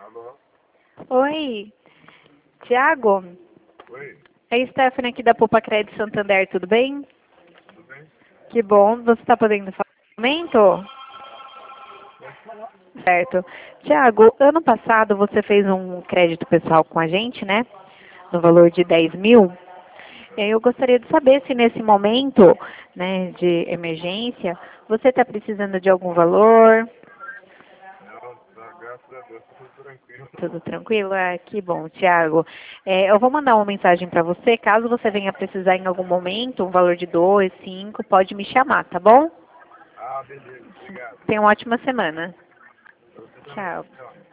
Alô? Oi, Tiago? Oi, É a Stephanie aqui da Poupa Crédito Santander, tudo bem? tudo bem? Que bom, você está podendo falar no momento? Pode falar. Certo. Tiago, ano passado você fez um crédito pessoal com a gente, né? No valor de 10 mil. E aí eu gostaria de saber se nesse momento, né, de emergência, você está precisando de algum valor. Não, tá, graças a Deus, tá tudo tranquilo. Tudo tranquilo? Ah, que bom, Tiago. Eu vou mandar uma mensagem para você. Caso você venha precisar em algum momento, um valor de 2, 5, pode me chamar, tá bom? Ah, beleza, obrigado. Tenha uma ótima semana. Pra você também. Tchau. Tchau.